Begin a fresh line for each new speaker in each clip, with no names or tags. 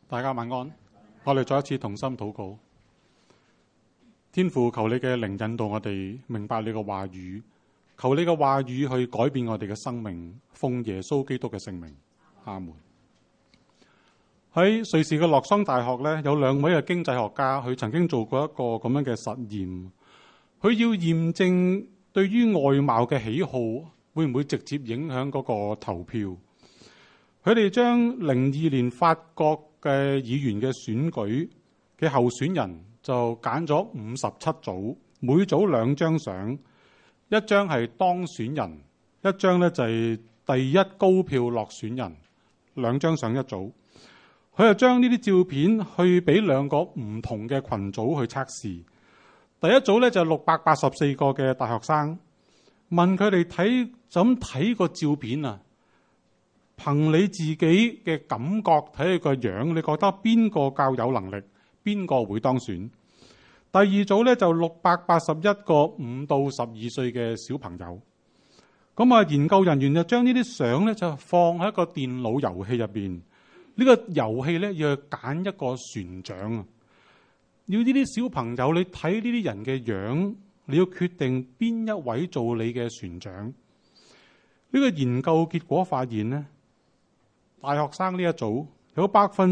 大家晚安。我哋再一次同心禱告。天父，求你嘅靈引導我哋明白你嘅話語，求你嘅話語去改變我哋嘅生命，奉耶穌基督嘅聖名，阿門。喺瑞士嘅洛桑大學咧，有兩位嘅經濟學家，佢曾經做過一個咁樣嘅實驗，佢要驗證對於外貌嘅喜好會唔會直接影響嗰個投票。佢哋將02年法國嘅議員嘅選舉嘅候選人就揀咗57組，每組2張相，一張係當選人，一張咧就係第一高票落選人，2張相一組。佢就將呢啲照片去俾2個唔同嘅群組去測試。第一組咧就684個嘅大學生，問佢哋怎睇個照片啊？憑你自己嘅感覺睇佢個樣，你覺得邊個較有能力，邊個會當選？第二組咧就681個5到12歲嘅小朋友。咁啊，研究人員就將呢啲相咧就放喺一個電腦遊戲入邊。呢個遊戲咧要去揀一個船長啊！要呢啲小朋友，你睇呢啲人嘅樣，你要決定邊一位做你嘅船長。呢個研究結果發現咧，大學生呢一組有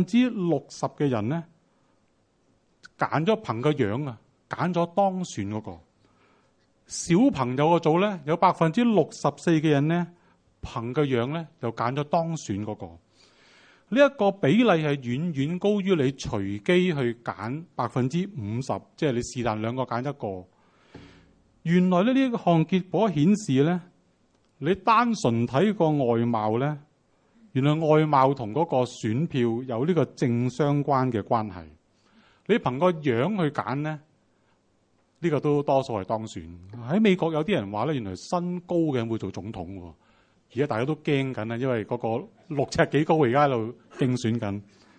60%嘅人咧揀咗憑個樣啊，揀咗當選嗰個。小朋友個組咧有64%嘅人咧憑個樣咧就揀咗當選嗰個。呢一個比例係遠遠高於你隨機去揀50%，即係你是但2個揀一個。原來咧呢一項結果顯示咧，你單純睇個外貌咧，原來外貌同嗰個選票有呢個正相關嘅關係。你憑個樣去揀咧，呢個都多數係當選。喺美國有啲人話咧，原來身高嘅人會做總統喎。而家大家都驚緊啦，因為嗰個6尺幾高，而家喺度競選緊。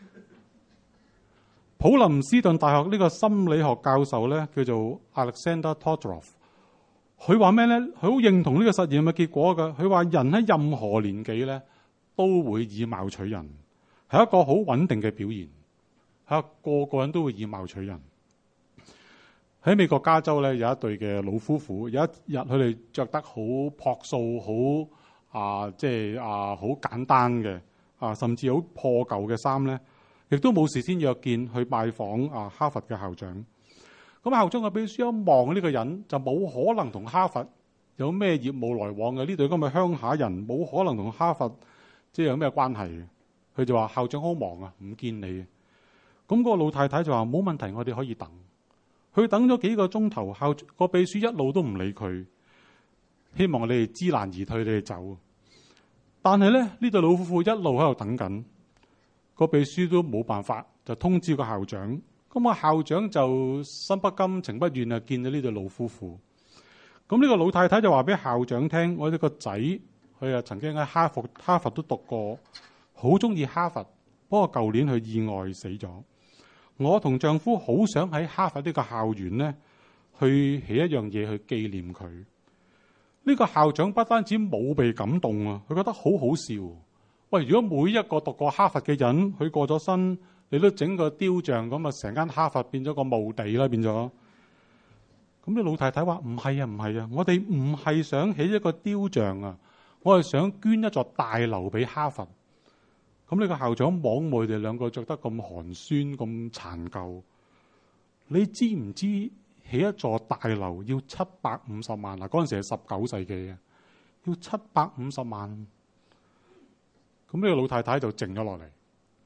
普林斯頓大學呢個心理學教授咧，叫做 Alexander Todorov， 佢話咩咧？佢好認同呢個實驗嘅結果㗎。佢話人喺任何年紀咧都會以貌取人，係一個好穩定嘅表現。個個人都會以貌取人。喺美國加州咧有一對嘅老夫婦，有一日佢哋着得好樸素，好簡單嘅甚至好破舊嘅衫咧，亦都冇事先約見去拜訪哈佛嘅校長。咁校長嘅秘書一望呢個人，就冇可能同哈佛有咩業務來往嘅。呢對咁嘅鄉下人冇可能同哈佛有咩關係嘅。佢就話校長好忙啊，唔見你。咁個老太太就話冇問題，我哋可以等。佢等咗幾個鐘頭，個秘書一路都唔理佢。希望你哋知難而退，你哋走。但係咧，呢對老夫婦一路喺度等緊，個秘書都冇辦法，就通知個校長。咁個校長就心不甘情不願啊，見到呢對老夫婦。咁呢個老太太就話俾校長聽：我哋個仔佢曾經喺哈佛都讀過，好中意哈佛。不過舊年佢意外死咗。我同丈夫好想喺哈佛呢個校園咧，去起一樣嘢去紀念佢。呢個校長不單止冇被感動啊，佢覺得好好笑。喂，如果每一個讀過哈佛嘅人，佢過咗身，你都整個雕像咁啊，成間哈佛變咗個墓地啦，變咗。咁啲老太太話：唔係啊，唔係啊，我哋唔係想起一個雕像啊，我係想捐一座大樓俾哈佛。咁呢個校長望佢哋兩個着得咁寒酸、咁殘舊，你知唔知？起一座大樓要750萬啊！嗰陣時係19世紀嘅，要750萬。咁呢個老太太就靜咗落嚟。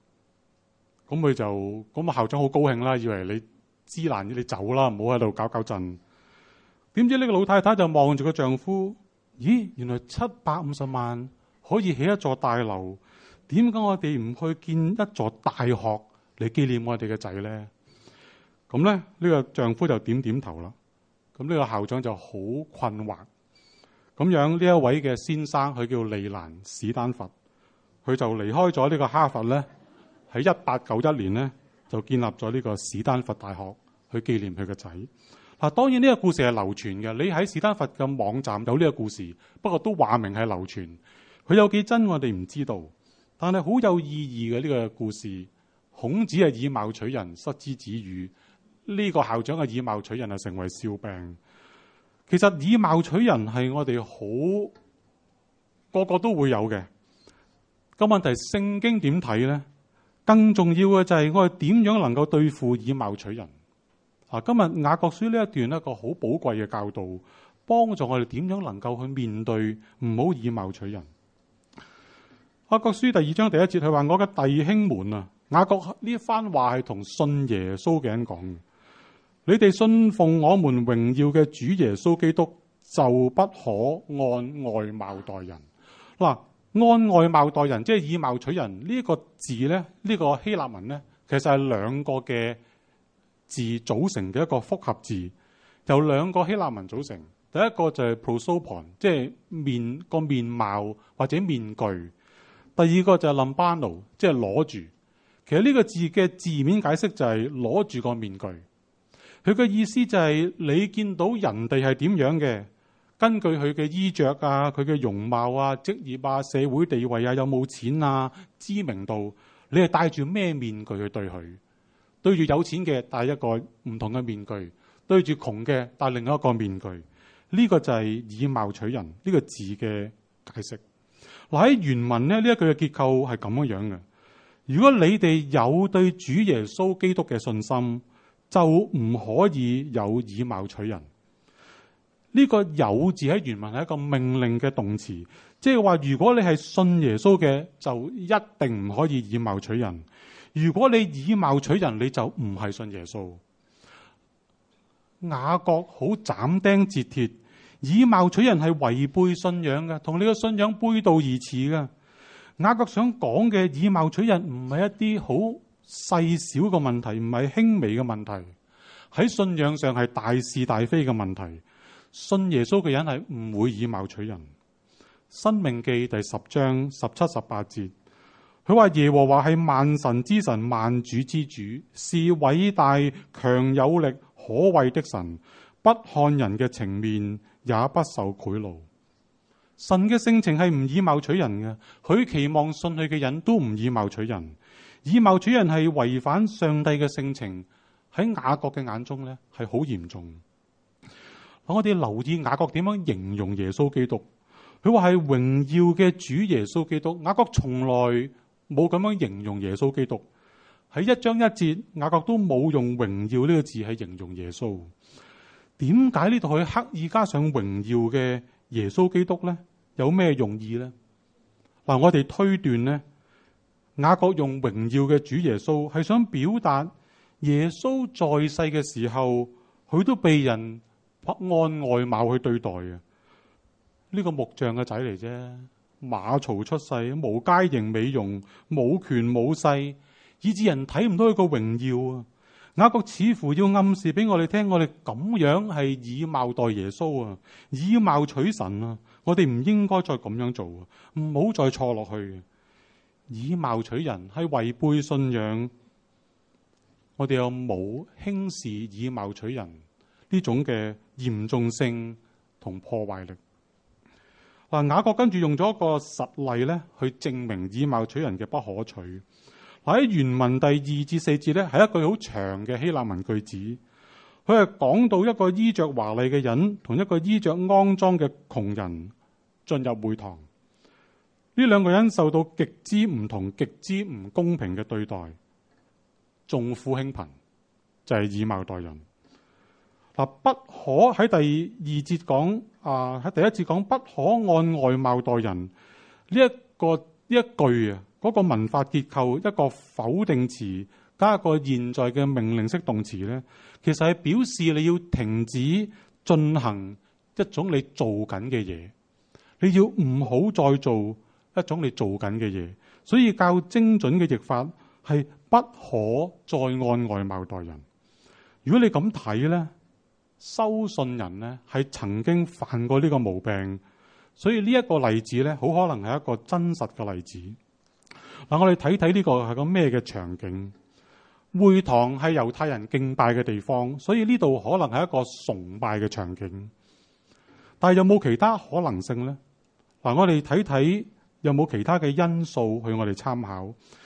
咁校長好高興啦，以為你知難你走啦，唔好喺度搞震。點知呢個老太太就望住個丈夫，咦？原來750萬可以起一座大樓，點解我哋唔去建一座大學嚟紀念我哋嘅仔咧？咁咧，呢個丈夫就點頭啦。咁呢個校長就好困惑。咁樣呢一位嘅先生，佢叫利蘭史丹佛，佢就離開咗呢個哈佛咧，喺1891年咧就建立咗呢個史丹佛大學去紀念佢個仔。嗱，當然呢個故事係流傳嘅，你喺史丹佛嘅網站有呢個故事，不過都話明係流傳。佢有幾真我哋唔知道，但係好有意義嘅呢個故事。 孔子係以貌取人，失之子羽。呢個校長係以貌取人，係成為笑柄。其實以貌取人係我哋好個個都會有嘅。個問題聖經點睇呢？更重要嘅就係我哋點樣能夠對付以貌取人。今日雅各書呢一段一個好寶貴嘅教導，幫助我哋點樣能夠去面對，唔好以貌取人。雅各書第2章第1節，佢話：我嘅弟兄們啊，雅各呢一番話係同信耶穌嘅人講嘅。你哋信奉我們榮耀嘅主耶穌基督，就不可按外貌待人。嗱，按外貌待人，即係以貌取人呢個字咧，呢個希臘文咧，其實係兩個嘅字組成嘅一個複合字，由兩個希臘文組成。第一個就係 prosopon， 即係面貌或者面具；第二個就係 lambano， 即係攞住。其實呢個字嘅字面解釋就係攞住個面具。佢嘅意思就係你見到人哋係點樣嘅，根據佢嘅衣着啊、佢嘅容貌啊、職業啊、社會地位啊、有冇錢啊、知名度，你係戴住咩面具去對佢？對住有錢嘅戴一個唔同嘅面具，對住窮嘅戴另一個面具。呢個就係以貌取人呢個字嘅解釋。嗱，喺原文咧，呢一句嘅結構係咁樣嘅。如果你哋有對主耶穌基督嘅信心，就唔可以有以貌取人。呢個有字喺原文係一個命令嘅動詞，即係話如果你係信耶穌嘅，就一定唔可以以貌取人。如果你以貌取人，你就唔係信耶穌。雅各好斬釘截鐵，以貌取人係違背信仰嘅，同你嘅信仰背道而馳嘅。雅各想講嘅以貌取人唔係一啲好細小嘅問題，唔係輕微嘅問題，喺信仰上係大是大非嘅問題。信耶穌嘅人係唔會以貌取人。申命記第10章17、18節，佢話耶和華係萬神之神，萬主之主，是偉大強有力可畏的神，不看人嘅情面，也不受賄賂。神嘅性情係唔以貌取人嘅，佢期望信佢嘅人都唔以貌取人。以貌取人係違反上帝嘅性情，喺雅各嘅眼中咧係好嚴重。我哋留意雅各點樣形容耶穌基督，佢話係榮耀嘅主耶穌基督。雅各從來冇咁樣形容耶穌基督，喺1章1節，雅各都冇用榮耀呢個字去形容耶穌。點解呢度佢刻意加上榮耀嘅耶穌基督呢？有咩用意呢？嗱，我哋推斷呢，雅各用榮耀嘅主耶穌係想表達耶穌在世嘅時候，佢都被人按外貌去對待嘅。呢個木匠嘅仔嚟啫，馬槽出世，無佳形美容，冇權冇勢，以致人睇唔到佢個榮耀啊！雅各似乎要暗示俾我哋聽，我哋咁樣係以貌待耶穌啊，以貌取神啊！我哋唔應該再咁樣做啊，唔好再錯落去。以貌取人係違背信仰，我哋又冇輕視以貌取人呢種嘅嚴重性同破壞力。嗱，雅各跟住用咗一個實例咧，去證明以貌取人嘅不可取。喺原文第2至4節咧，係一句好長嘅希臘文句子，佢係講到一個衣着華麗嘅人同一個衣着骯髒嘅窮人進入會堂，呢兩個人受到極之唔同、極之唔公平嘅對待，重富輕貧，就係以貌待人。嗱，不可喺第2節講喺第1節講不可按外貌待人呢一句啊。嗰個文法結構，一個否定詞加一個現在嘅命令式動詞咧，其實係表示你要停止進行一種你做緊嘅嘢，你要唔好再做一種你做緊嘅嘢。所以較精準嘅譯法係不可再按外貌待人。如果你咁睇咧，收信人咧係曾經犯過呢個毛病，所以呢一個例子咧，好可能係一個真實嘅例子。嗱，我哋睇睇呢個係個咩嘅場景？會堂係猶太人敬拜嘅地方，所以呢度可能係一個崇拜嘅場景。但係有冇其他可能性呢？嗱，我哋睇睇有冇其他嘅因素去我哋參考。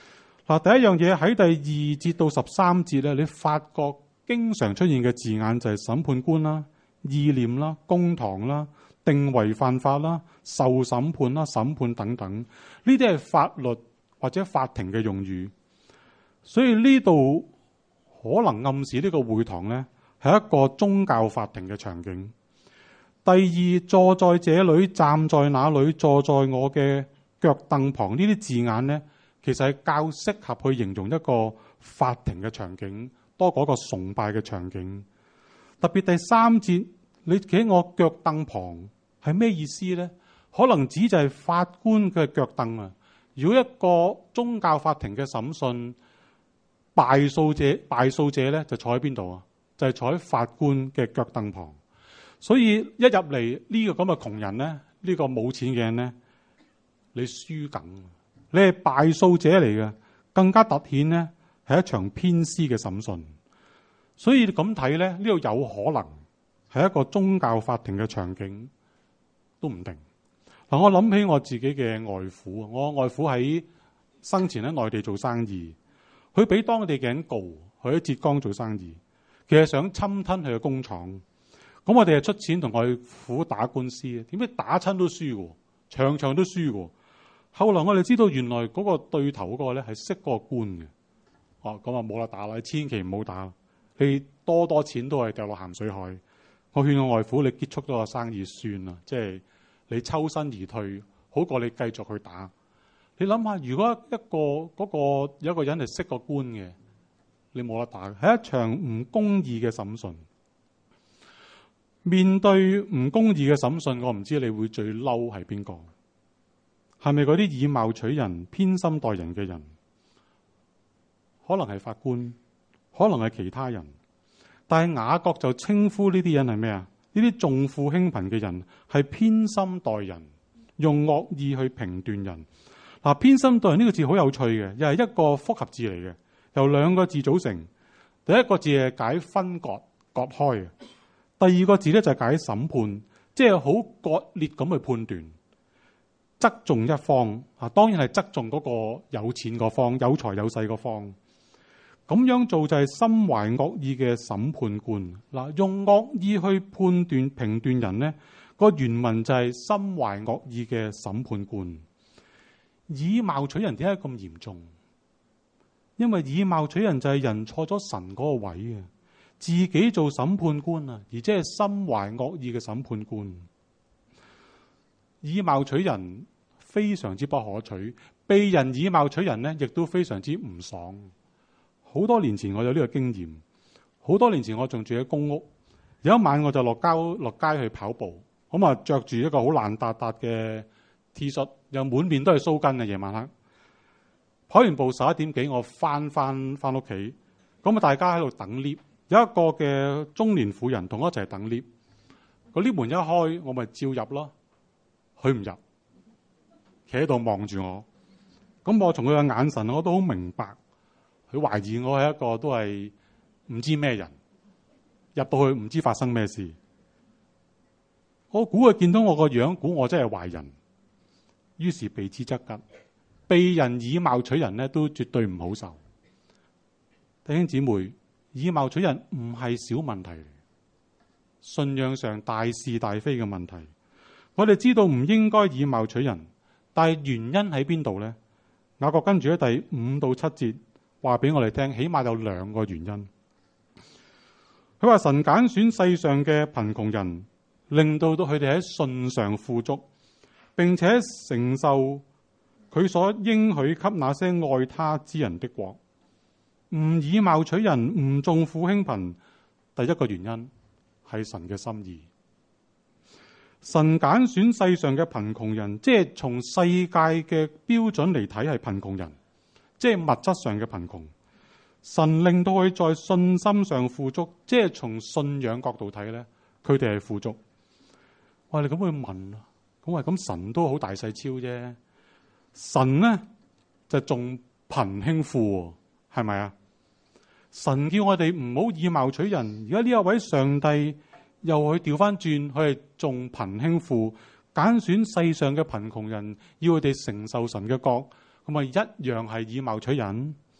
嗱，第一樣嘢喺第2節到13節咧，你發覺經常出現嘅字眼就係審判官啦、意念啦、公堂啦、定為犯法啦、受審判啦、審判等等，呢啲係法律或者法庭嘅用語。所以呢度可能暗示呢個會堂呢係一個宗教法庭嘅場景。第二，坐在這裏，站在那裏，坐在我嘅腳凳旁，呢啲字眼呢，其實係較適合去形容一個法庭嘅場景，多過一個崇拜嘅場景。特別第3節，你企喺我腳凳旁係咩意思呢？可能指就係法官嘅腳凳啊。如果一個宗教法庭嘅審訊，敗訴者咧就坐喺邊度啊？就係坐喺法官嘅腳凳旁。所以一入嚟呢個咁嘅窮人咧，呢個冇錢嘅人咧，你輸緊，你係敗訴者嚟嘅，更加凸顯咧係一場偏私嘅審訊。所以咁睇咧，呢度有可能係一個宗教法庭嘅場景都唔定。嗱，我諗起我自己嘅外父，我外父喺生前喺內地做生意，佢俾當地嘅人告，佢喺浙江做生意，其實想侵吞佢嘅工廠。咁我哋係出錢同外父打官司，點知打親都輸喎，場場都輸喎。後來我哋知道原來嗰個對頭嗰個咧係識嗰個官嘅。哦，咁啊冇得打啦，你千祈唔好打，你多錢都係掉落鹹水海。我勸我外父，你結束咗個生意算啦，即係你抽身而退，好過你繼續去打。你諗下，如果有一個人係識個官嘅，你冇得打，係一場唔公義嘅審訊。面對唔公義嘅審訊，我唔知你會最嬲係邊個？係咪嗰啲以貌取人、偏心待人嘅人？可能係法官，可能係其他人。但係雅各就稱呼呢啲人係咩啊？呢啲重富輕貧嘅人係偏心待人，用惡意去評斷人。嗱，偏心待人呢個字好有趣嘅，又係一個複合字嚟嘅，由2個字組成。第一個字係解分割、割開嘅。第二個字咧就係解審判，即係好割裂咁去判斷，側重一方啊，當然係側重嗰個有錢嗰方、有財有勢嗰方。咁樣做就係心懷惡意嘅審判官。嗱，用惡意去判斷、評斷人呢，個原文就係心懷惡意嘅審判官。以貌取人點解咁嚴重？因為以貌取人就係人錯咗神嗰個位嘅。自己做審判官啊，而即係心懷惡意嘅審判官。以貌取人非常之不可取，被人以貌取人呢，亦都非常之唔爽。好多年前我有呢個經驗，好多年前我仲住喺公屋，有一晚我就落街去跑步，咁啊着住一個好爛達達嘅 T 恤，又滿面都係鬚根嘅。夜晚黑跑完步11點幾，我翻屋企，咁啊大家喺度等 lift。有一個嘅中年婦人同我一齊等 lift，個 lift 門一開，我咪照入咯。佢唔入，企喺度望住我。咁我從佢嘅眼神，我都好明白，佢懷疑我係一個都係唔知咩人，入到去唔知發生咩事。我估佢見到我個樣，估我真係壞人，於是避之則吉。被人以貌取人呢，都絕對唔好受。弟兄姊妹，以貌取人唔係小問題，信仰上大是大非嘅問題。我哋知道唔應該以貌取人，但係原因喺邊度呢？雅各跟住喺第5到7節話俾我哋聽，起碼有2個原因。佢話神揀選世上嘅貧窮人，令到佢哋喺信上富足，並且承受佢所應許給那些愛他之人的國。唔以貌取人，唔重富輕貧，第一個原因係神嘅心意。神揀選世上嘅貧窮人，即係從世界嘅標準嚟睇係貧窮人，即係物質上嘅貧窮。神令到佢在信心上富足，即係從信仰角度睇咧，佢哋係富足。我哋咁會問，咁神都好大細超啫。神呢，就重貧輕富，係咪啊？神叫我哋唔好以貌取人，而家呢一位上帝又去調翻轉，佢係重貧輕富，揀選世上嘅貧窮人，要佢哋承受神嘅國，咁咪一樣係以貌取人。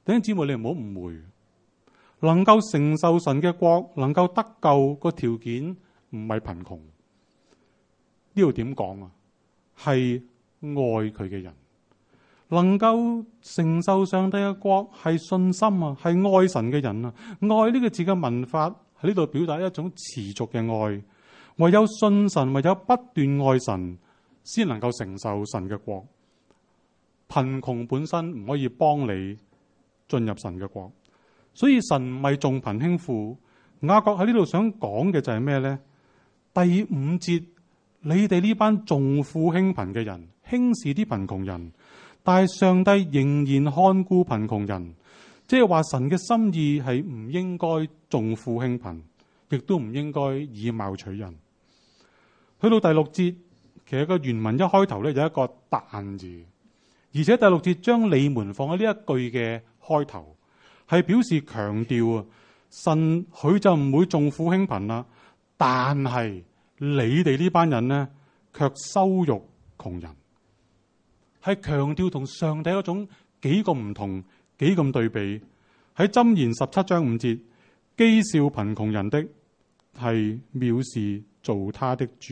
弟兄姊妹，你唔好誤會，能夠承受神嘅國，能夠得救個條件唔係貧窮。呢度點講啊？係愛佢嘅人，能夠承受上帝嘅國係信心啊，係愛神嘅人啊。愛呢個字嘅文法喺呢度表達一種持續嘅愛，唯有信神，唯有不斷愛神，先能夠承受神嘅國。貧窮本身唔可以幫你進入神嘅國，所以神唔係重貧輕富。雅各喺呢度想講嘅就係咩呢？第5節，你哋呢班重富輕貧嘅人，輕視啲貧窮人，但係上帝仍然看顧貧窮人，即係話神嘅心意係唔應該重富輕貧，亦都唔應該以貌取人。去到第6節，其實個原文一開頭咧有一個但字，而且第6節將你們放喺呢一句嘅開頭，係表示強調啊，神佢就唔會重富輕貧啦，但係你哋呢班人呢，卻羞辱窮人，係強調同上帝嗰種幾咁唔同，幾咁對比。喺箴言17章5節，譏笑貧窮人的係藐視造他的主。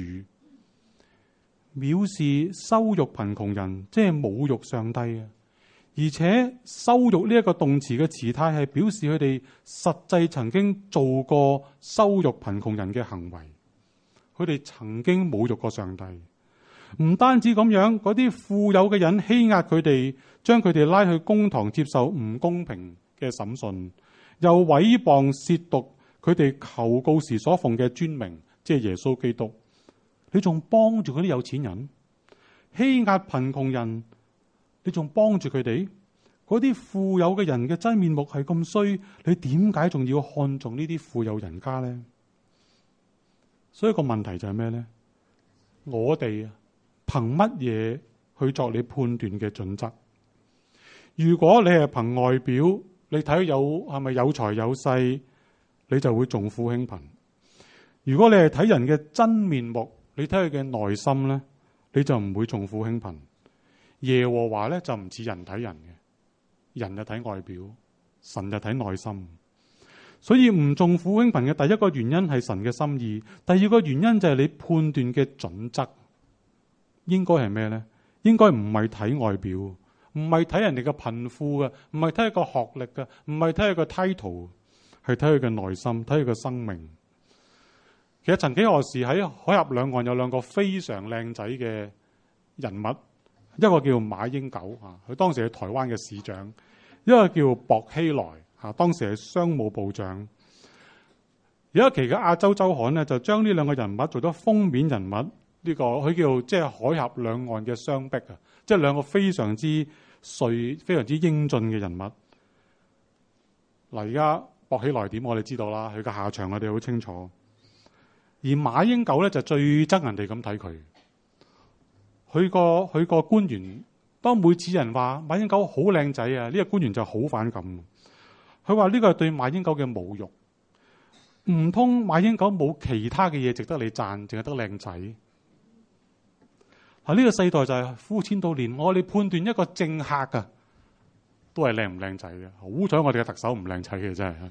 藐視羞辱貧窮人，即係侮辱上帝啊！而且羞辱呢一個動詞嘅詞態係表示佢哋實際曾經做過羞辱貧窮人嘅行為，佢哋曾經侮辱過上帝。唔單止咁樣，嗰啲富有嘅人欺壓佢哋，將佢哋拉去公堂接受唔公平嘅審訊，又毀謗褻瀆佢哋求告時所奉嘅尊名，即係耶穌基督。你仲幫住嗰啲有錢人欺壓貧窮人，你仲幫住佢哋？嗰啲富有嘅人嘅真面目係咁衰，你點解仲要看重呢啲富有人家呢？所以個問題就係咩呢？我哋憑乜嘢去作你判斷嘅準則？如果你係憑外表，你睇係咪有財有勢，你就會重富輕貧；如果你係睇人嘅真面目，你睇佢嘅內心咧，你就唔會重富輕貧。耶和華咧就唔似人睇人嘅，人就睇外表，神就睇內心。所以唔重富輕貧嘅第一個原因係神嘅心意，第二個原因就係你判斷嘅準則應該係咩咧？應該唔係睇外表，唔係睇人哋嘅貧富嘅，唔係睇佢個學歷嘅，唔係睇佢個 title， 係睇佢嘅內心，睇佢嘅生命。其實曾幾何時喺海峽兩岸有兩個非常靚仔嘅人物，一個叫馬英九啊，佢當時係台灣嘅市長；一個叫薄熙來啊，當時係商務部長。有一期嘅亞洲週刊呢，就將呢兩個人物做咗封面人物。呢個佢叫即係海峽兩岸嘅雙璧啊，即係兩個非常之帥、非常之英俊嘅人物。嗱，而家薄熙來點我哋知道啦，佢嘅下場我哋好清楚。而馬英九咧就最憎人哋咁睇佢。佢個官員，當每次人話馬英九好靚仔啊，呢個官員就好反感。佢話呢個係對馬英九嘅侮辱。唔通馬英九冇其他嘅嘢值得你讚，淨係得靚仔？呢個世代就係膚淺到連我哋判斷一個政客啊，都係靚唔靚仔嘅。好彩我哋嘅特首唔靚仔嘅真係。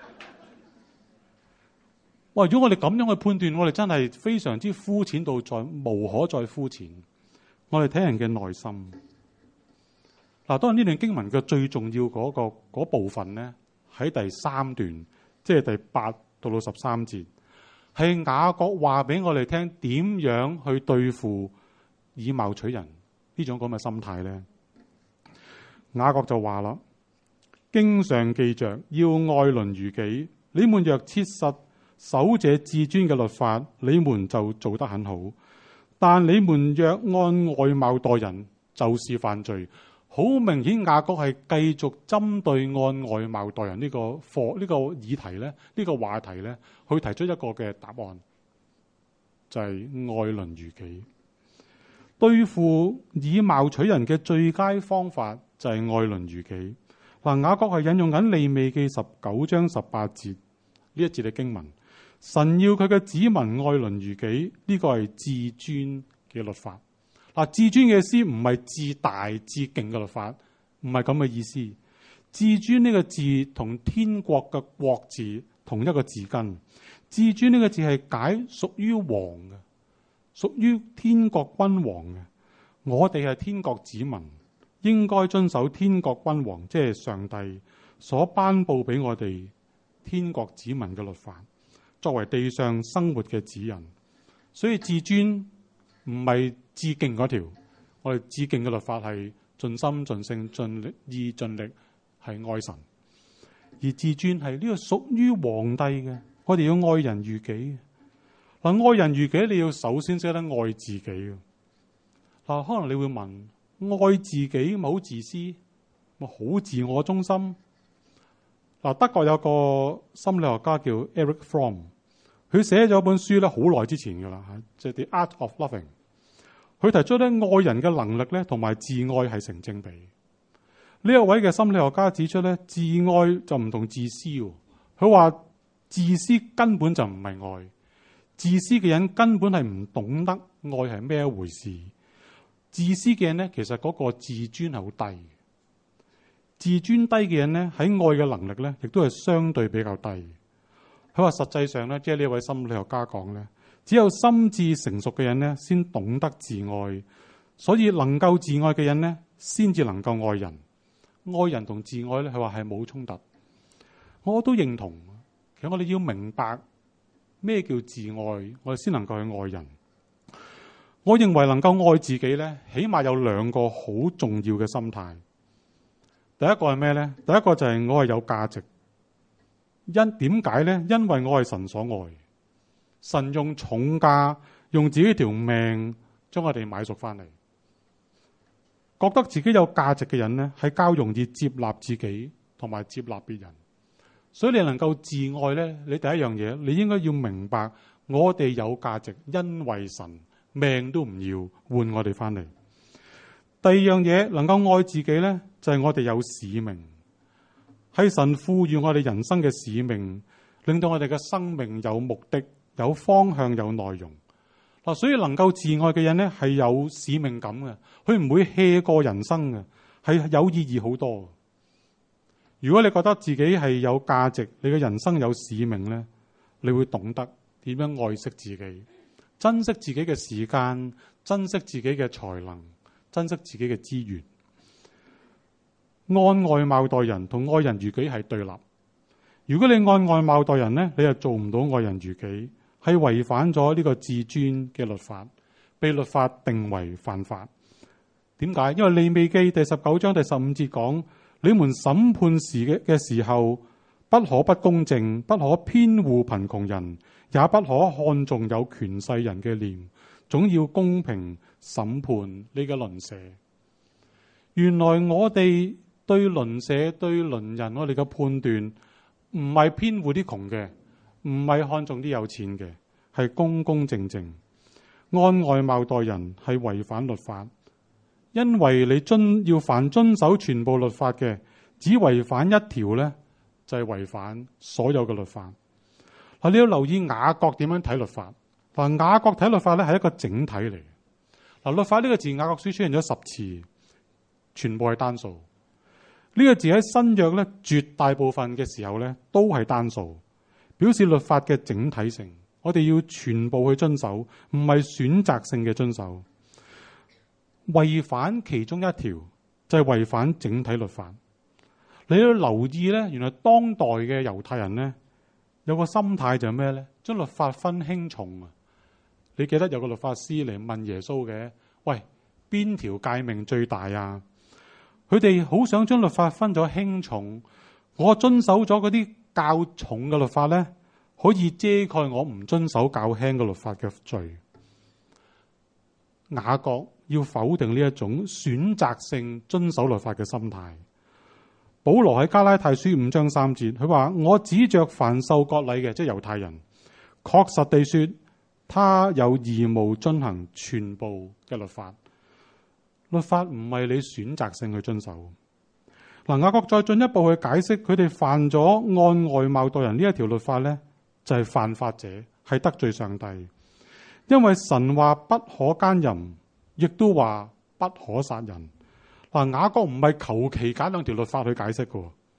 哇！如果我哋咁樣去判斷，我哋真係非常之膚淺到再無可再膚淺。我哋睇人嘅內心。嗱，當然呢段經文嘅最重要嗰部分咧，喺第3段，即係第8到13節，係雅各話俾我哋聽點樣去對付以貌取人呢種咁嘅心態咧。雅各就話啦：經上記着要愛鄰如己，你們若切實守這至尊嘅律法，你們就做得很好。但你們若按外貌待人，就是犯罪。好明顯，雅各係繼續針對按外貌待人呢個議題咧，呢個話題咧，去提出一個嘅答案，就係愛鄰如己。對付以貌取人嘅最佳方法就係愛鄰如己。嗱，雅各係引用緊利未記19章18節呢一節嘅經文。神要佢嘅子民愛鄰如己，呢個係至尊嘅律法。嗱，至尊嘅意思唔係至大至勁嘅律法，唔係咁嘅意思。 至尊呢個字同天國嘅國字同一個字根。至尊呢個字係解屬於王嘅，屬於天國君王嘅。我哋係天國子民，應該遵守天國君王，即係上帝所頒布俾我哋天國子民嘅律法，作為地上生活嘅指引。所以至尊唔係至敬嗰條，我哋至敬嘅律法係盡心盡性盡意盡力係愛神，而至尊係呢個屬於皇帝嘅。我哋要愛人如己。嗱，愛人如己，你要首先識得愛自己。嗱，可能你會問，愛自己咪好自私，咪好自我中心？嗱，德國有個心理學家叫 Eric Fromm， 佢寫咗本書咧，好耐之前噶啦，即係 The Art of Loving。佢提出咧，愛人嘅能力咧，同埋自愛係成正比。呢一位嘅心理學家指出咧，自愛就唔同自私。佢話自私根本就唔係愛，自私嘅人根本係唔懂得愛係咩一回事。自私嘅人咧，其實嗰個自尊係好低。自尊低嘅人咧，喺愛嘅能力咧，亦都係相對比較低。佢話實際上咧，即係呢位心理學家講咧，只有心智成熟嘅人咧，先懂得自愛。所以能夠自愛嘅人咧，先至能夠愛人。愛人同自愛咧，佢話係冇衝突。我都認同。其實我哋要明白咩叫自愛，我哋先能夠去愛人。我認為能夠愛自己咧，起碼有兩個好重要嘅心態。第一個係咩咧？第一個就係我係有價值。點解咧？因為我係神所愛，神用重價，用自己條命將我哋買贖翻嚟。覺得自己有價值嘅人咧，係較容易接納自己同埋接納別人。所以你能夠自愛咧，你第一樣嘢，你應該要明白我哋有價值，因為神命都唔要換我哋翻嚟。第二樣嘢，能夠愛自己咧，就係我哋有使命，係神賦予我哋人生嘅使命，令到我哋嘅生命有目的、有方向、有內容。嗱，所以能夠自愛嘅人咧，係有使命感嘅，佢唔會 hea 過人生嘅，係有意義好多。如果你覺得自己係有價值，你嘅人生有使命咧，你會懂得點樣愛惜自己，珍惜自己嘅時間，珍惜自己嘅才能，珍惜自己嘅資源。按外貌待人同愛人如己係對立。如果你按外貌待人咧，你係做唔到愛人如己，係違反咗呢個至尊嘅律法，被律法定為犯法。點解？因為利未記第19章第15節講，你們審判嘅時候，不可不公正，不可偏護貧窮人，也不可看重有權勢人嘅臉，總要公平審判你嘅鄰舍。原來我哋對鄰舍、對鄰人，我哋嘅判斷唔係偏護啲窮嘅，唔係看重啲有錢嘅，係公公正正。按外貌待人係違反律法。因為你要凡遵守全部律法嘅，只違反一條咧，就係違反所有嘅律法。嗱，你要留意雅各點樣睇律法。嗱，雅各睇律法咧係一個整體嚟。嗱，律法呢個字雅各書出現咗10次，全部係單數。呢個字喺新約咧絕大部分嘅時候咧都係單數，表示律法嘅整體性。我哋要全部去遵守，唔係選擇性嘅遵守。違反其中一條就係違反整體律法。你要留意咧，原來當代嘅猶太人咧有個心態就係咩咧？將律法分輕重啊！你記得有個律法師嚟問耶穌嘅，喂，邊條誡命最大啊？佢哋好想將律法分咗輕重。我遵守咗嗰啲較重嘅律法咧，可以遮蓋我唔遵守較輕嘅律法嘅罪。雅各要否定呢一種選擇性遵守律法嘅心態。保羅喺加拉太書5章3節，佢話：我指着凡受割禮嘅，即係猶太人，確實地說，他有義務遵行全部嘅律法。律法唔係你選擇性去遵守。嗱，雅各再進一步去解釋，佢哋犯咗按外貌待人呢一條律法咧，就係犯法者，係得罪上帝。因為神話不可奸淫，亦都話不可殺人。嗱，雅各唔係求其揀兩條律法去解釋嘅，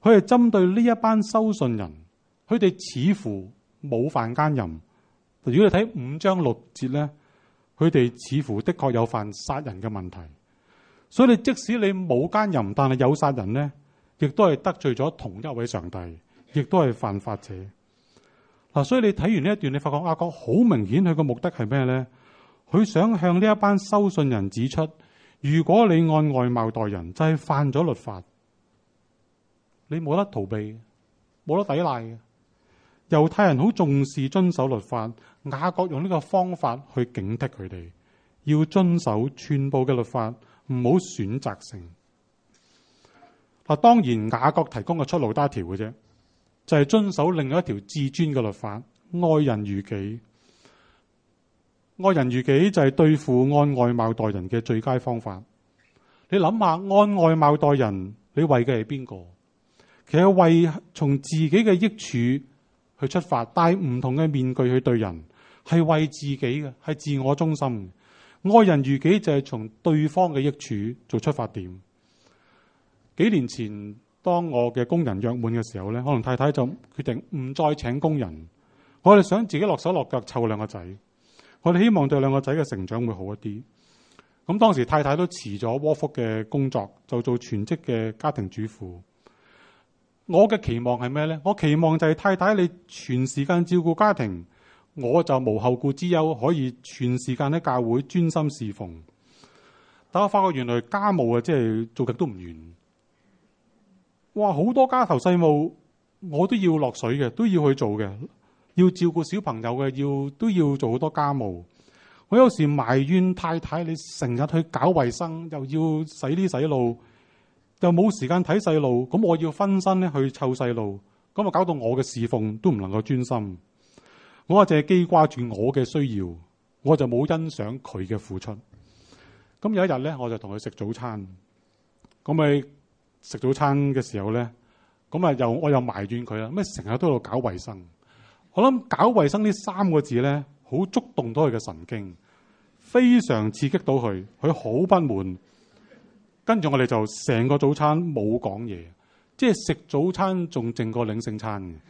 佢係針對呢一班收信人，佢哋似乎冇犯奸淫。如果你睇5章6節咧，佢哋似乎的確有犯殺人嘅問題。所以你即使你冇奸淫，但係有殺人咧，亦都係得罪咗同一位上帝，亦都係犯法者。嗱，所以你睇完呢一段，你發覺雅各好明顯佢個目的係咩咧？佢想向呢一班收信人指出，如果你按外貌待人，就係犯咗律法，你冇得逃避，冇得抵賴嘅。猶太人好重視遵守律法，雅各用呢個方法去警惕佢哋，要遵守全部嘅律法，唔好選擇性。嗱，當然雅各提供嘅出路得一條嘅啫，就係遵守另外一條至尊嘅律法，愛人如己。愛人如己就係對付按外貌待人嘅最佳方法。你諗下，按外貌待人，你為嘅係邊個？其實為從自己嘅益處去出發，戴唔同嘅面具去對人，係為自己嘅，係自我中心。愛人如己就係從對方嘅益處做出發點。幾年前，當我嘅工人約滿嘅時候咧，可能太太就決定唔再請工人，我哋想自己落手落腳湊2個仔。我哋希望對2個仔嘅成長會好一啲。咁當時太太都辭咗窩腹嘅工作，就做全職嘅家庭主婦。我嘅期望係咩呢？我期望就係太太你全時間照顧家庭，我就無後顧之憂，可以全時間喺教會專心侍奉。但我發覺原來家務啊，即係做極都唔完。哇！好多家頭細務我都要落水嘅，都要去做嘅。要照顧小朋友嘅，都要做好多家務。我有時埋怨太太，你成日去搞衛生，又要洗呢洗路，又冇時間睇細路。咁我要分身咧去湊細路，咁啊搞到我嘅侍奉都唔能夠專心。我啊淨係記掛住我嘅需要，我就冇欣賞佢嘅付出。咁有一日咧，我就同佢食早餐。咁咪食早餐嘅時候咧，咁啊我又埋怨佢啦，咩成日都喺度搞衛生。我諗搞衛生呢3個字咧，好觸動到佢嘅神經，非常刺激到佢，佢好不滿。跟住我哋就成個早餐冇講嘢，即係食早餐仲靜過領聖餐嘅。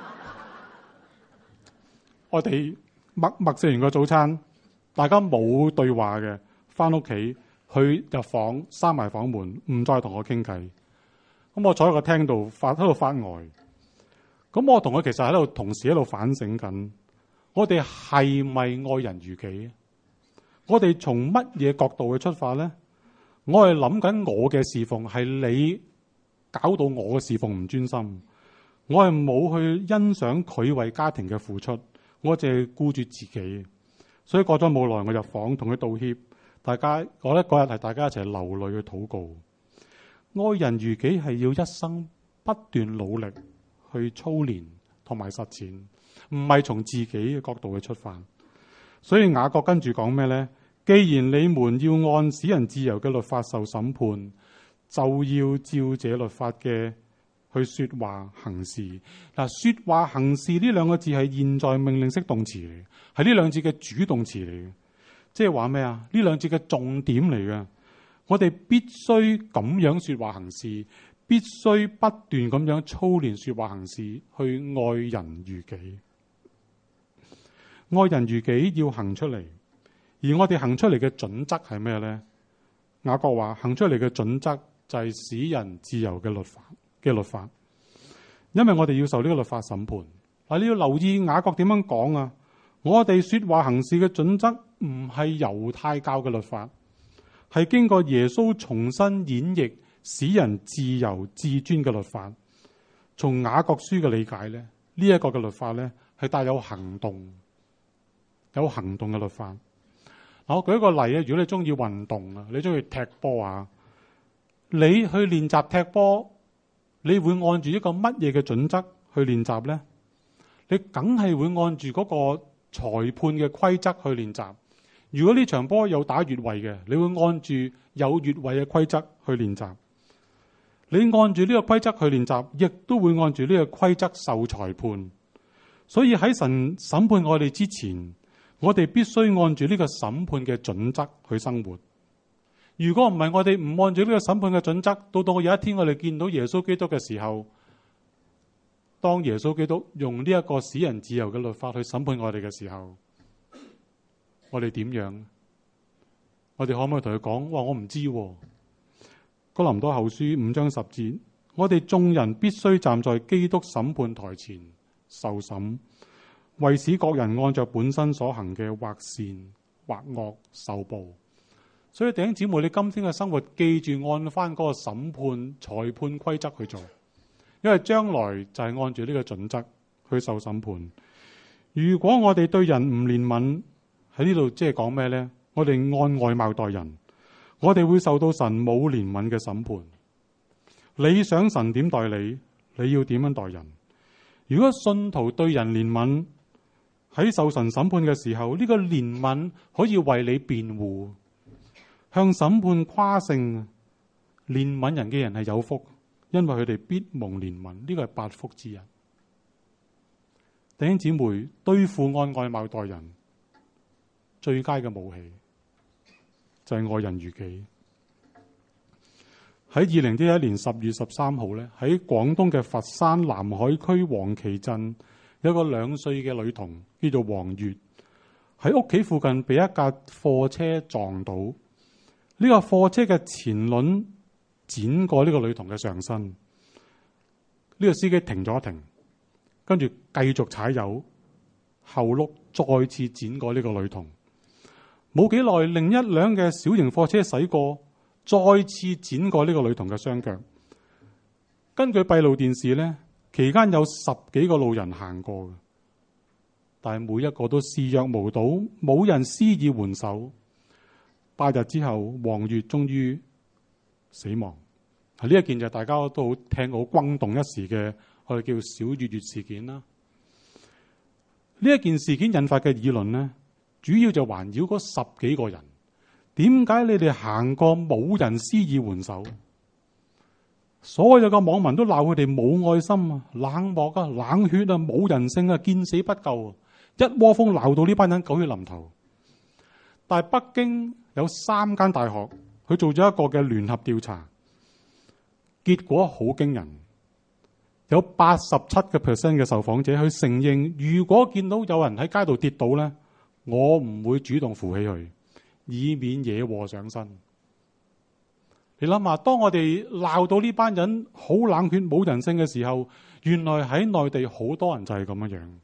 我哋默食完個早餐，大家冇對話嘅，翻屋企去入房閂埋房門，唔再同我傾偈。咁我坐喺個廳度喺度發呆。咁我同佢其實喺度同時喺度反省緊，我哋係咪愛人如己？我哋從乜嘢角度去出發呢？我係諗緊我嘅侍奉係你搞到我嘅侍奉唔專心，我係冇去欣賞佢為家庭嘅付出，我淨係顧住自己。所以過咗冇耐，我入房同佢道歉。大家我覺得嗰日係大家一齊流淚去禱告。愛人如己係要一生不斷努力去操練同埋實踐，唔係從自己嘅角度去出發。所以雅各跟住講咩呢？既然你們要按使人自由嘅律法受審判，就要照這律法嘅去說話行事。嗱，說話行事呢2個字係現在命令式動詞嚟，係呢2字嘅主動詞嚟嘅。即係話咩啊？呢2字嘅重點嚟嘅。我哋必須咁樣說話行事，必須不斷咁樣操練說話行事，去愛人如己。愛人如己要行出嚟，而我哋行出嚟嘅準則係咩呢？雅各話行出嚟嘅準則就係使人自由嘅律法，因為我哋要受呢個律法審判。嗱，你要留意雅各點樣講啊？我哋說話行事嘅準則唔係猶太教嘅律法，係經過耶穌重新演繹使人自由至尊嘅律法。從雅各書嘅理解咧，呢一個嘅律法咧係帶有行動嘅律法。我舉一個例啊，如果你中意運動啊，你中意踢波啊，你去練習踢波，你會按住一個乜嘢嘅準則去練習呢？你梗係會按住嗰個裁判嘅規則去練習。如果呢場波有打越位嘅，你會按住有越位嘅規則去練習。你按住呢個規則去練習，亦都會按住呢個規則受裁判。所以喺神審判我哋之前，我哋必須按住呢個審判嘅準則去生活。如果唔係，我哋唔按住呢個審判嘅準則，到有一天我哋見到耶穌基督嘅時候， 當耶穌基督用呢一個使人自由嘅律法去審判我哋嘅時候，我哋點樣？我哋可唔可以同佢講：哇，我唔知喎。哥林多後書5章10節，我哋眾人必須站在基督審判台前受審，為使各人按照本身所行嘅或善或惡受報。所以弟兄姊妹，你今天嘅生活記住按翻嗰個審判裁判規則去做，因為將來就係按住呢個準則去受審判。如果我哋對人唔憐憫，喺呢度即係講咩呢？我哋按外貌待人，我哋會受到神冇憐憫嘅審判。你想神點待你，你要點樣待人？如果信徒對人憐憫，喺受神審判嘅時候，呢個憐憫可以為你辯護，向審判誇勝。憐憫人嘅人係有福，因為佢哋必蒙憐憫。呢個係8福之一。弟兄姊妹，對付按外貌待人，最佳嘅武器就係愛人如己。喺2011年10月13號咧，喺廣東嘅佛山南海區黃岐鎮，有個2歲嘅女童叫做黃月，喺屋企附近被一架貨車撞到。呢個貨車嘅前輪剪過呢個女童嘅上身。呢個司機停咗一停，跟住繼續踩油，後轆再次剪過呢個女童。冇幾耐，另一輛嘅小型貨車駛過，再次剪過呢個女童嘅雙腳。根據閉路電視呢，期間有10幾個路人行過，但係每一個都視若無睹，冇人施以援手。8日之後，黃月終於死亡。呢一件就大家都好聽好轟動一時嘅，我哋叫小月月事件啦。呢一件事件引發嘅議論呢，主要就環繞嗰10幾個人。點解你哋行過冇人施以援手？所有嘅網民都鬧佢哋冇愛心啊、冷漠啊、冷血啊、冇人性啊、見死不救啊，一窩蜂鬧到呢班人狗血淋頭。但係北京有3間大學，佢做咗一個嘅聯合調查，結果好驚人，有87% 嘅受訪者去承認，如果見到有人喺街度跌倒呢，我唔會主動扶起佢，以免惹禍上身。你諗下，當我哋鬧到呢班人好冷血冇人性嘅時候，原來喺內地好多人就係咁樣樣。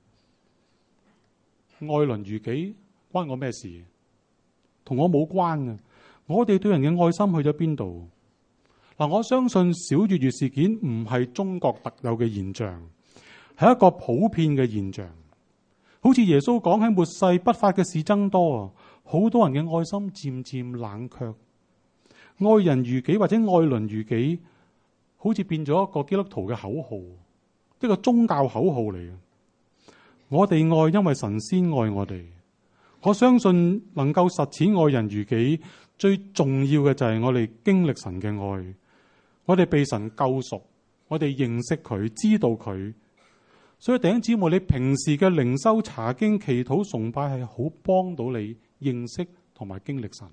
愛鄰如己，關我咩事？同我冇關嘅。我哋對人嘅愛心去咗邊度？嗱，我相信小月月事件唔係中國特有嘅現象，係一個普遍嘅現象。好似耶穌講，喺末世不法嘅事增多啊，好多人嘅愛心漸漸冷卻。愛人如己或者愛鄰如己，好似變咗一個基督徒嘅口號，一個宗教口號嚟嘅。我哋愛，因為神先愛我哋。我相信能夠實踐愛人如己，最重要嘅就係我哋經歷神嘅愛，我哋被神救贖，我哋認識佢，知道佢。所以弟兄姊妹，你平時嘅靈修、查經、祈禱、崇拜係好幫到你認識同埋經歷神。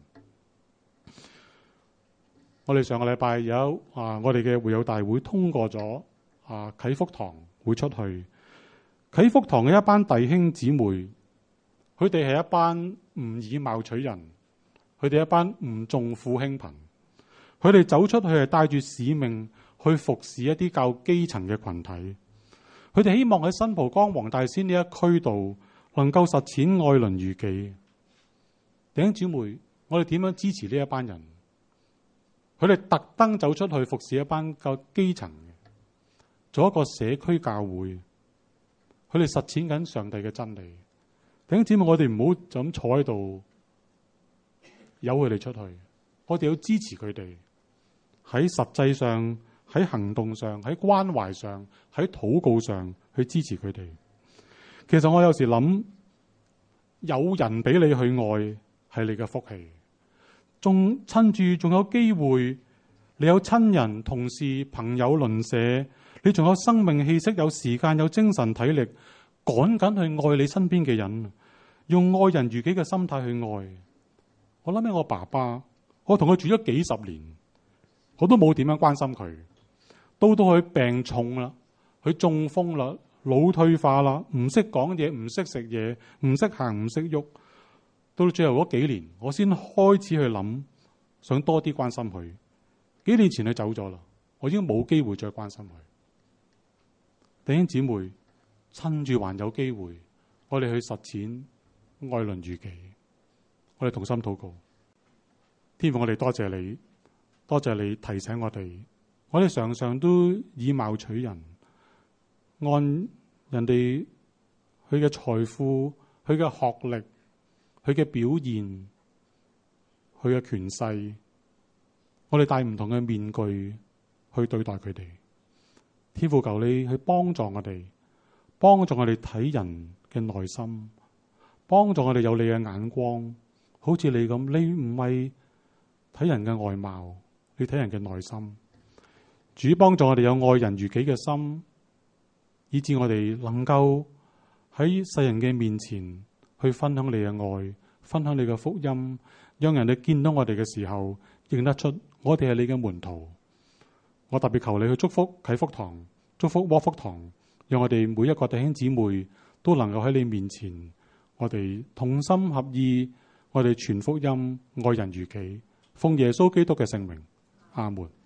我哋上個禮拜有我哋嘅會友大會通過咗啟福堂會出去。啟福堂嘅一班弟兄姊妹，佢哋係一班唔以貌取人，佢哋一班唔重富輕貧，佢哋走出去係帶住使命去服侍一啲較基層嘅群體。佢哋希望喺新蒲崗黃大仙呢一區度能夠實踐愛鄰如己。弟兄姊妹，我哋點樣支持呢一班人？佢哋特登走出去服侍一班較基層嘅，做一個社區教會。佢哋實踐緊上帝嘅真理。弟兄姊妹，我哋唔好就咁坐喺度，由佢哋出去。我哋要支持佢哋喺實際上、喺行動上、喺關懷上、喺禱告上去支持佢哋。其實我有時諗，有人俾你去愛係你嘅福氣，仲趁住仲有機會，你有親人、同事、朋友、鄰舍，你仲有生命氣息、有時間、有精神體力，趕緊去愛你身邊嘅人，用愛人如己嘅心態去愛。我諗起我爸爸，我同佢住咗幾十年，我都冇點樣關心佢。到佢病重啦， 佢中風啦，腦退化啦，唔識講嘢，唔識食嘢，唔識行，唔識喐。到最後嗰幾年，我先開始去諗，想多啲關心佢。幾年前佢走咗啦，我已經冇機會再關心佢。弟兄姊妹，趁住還有機會，我哋去實踐愛鄰如己。我哋同心禱告。天父，我哋多謝你，多謝你提醒我哋。我哋常常都以貌取人，按人哋佢嘅財富、佢嘅學歷、佢嘅表現、佢嘅權勢，我哋戴唔同嘅面具去對待佢哋。天父，求你去幫助我哋，幫助我哋睇人嘅內心，幫助我哋有你嘅眼光，好似你咁，你唔係睇人嘅外貌，你睇人嘅內心。主幫助我哋有愛人如己嘅心，以致我哋能夠喺世人嘅面前去分享你嘅愛，分享你嘅福音，讓人哋見到我哋嘅時候認得出我哋係你嘅門徒。我特別求你去祝福啟福堂，祝福窩福堂，讓我哋每一個弟兄姊妹都能夠喺你面前，我哋同心合意，我哋傳福音，愛人如己，奉耶穌基督嘅聖名，阿門。